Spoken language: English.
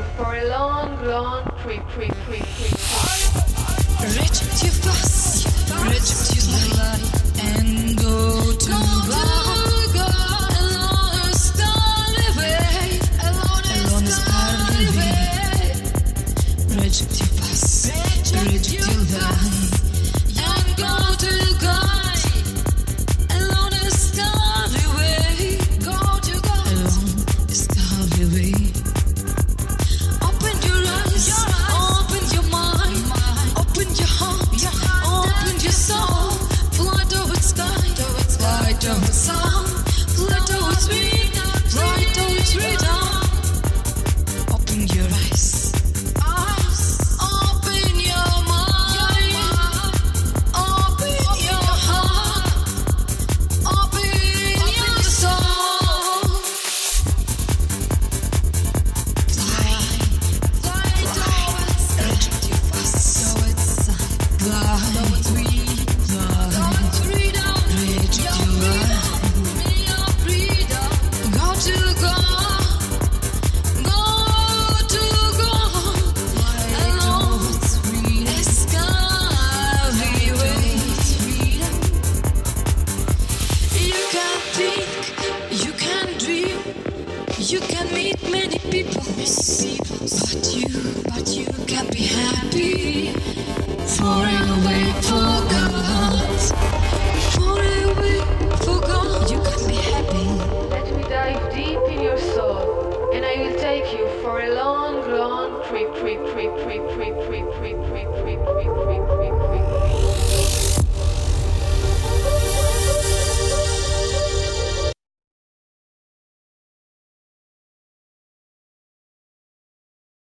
for a long, long trip. Reject your past, reject your life, and go to God. Alone is away. Reject your past, reject your life, and go to God. Alone is away. Alone is away. Open your eyes, open your mind, open your heart, open your soul. Fly towards sky, fly towards sun, fly towards me, fly towards freedom. Open your eyes, open your mind, open your heart, open your soul. Fly towards freedom. Go to God. Alone is skyway. You can think, you can dream, you can meet many people, but you can be happy. Forever for God, forever for God, you can be happy. Let me dive deep in your soul, and I will take you for a long, long trip.